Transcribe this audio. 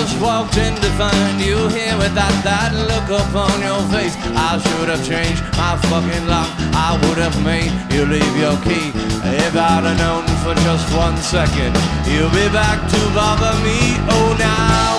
just walked in to find you here with that look upon your face. I should have changed my fucking lock. I would have made you leave your key. If I'd have known for just 1 second you'll be back to bother me. Oh, now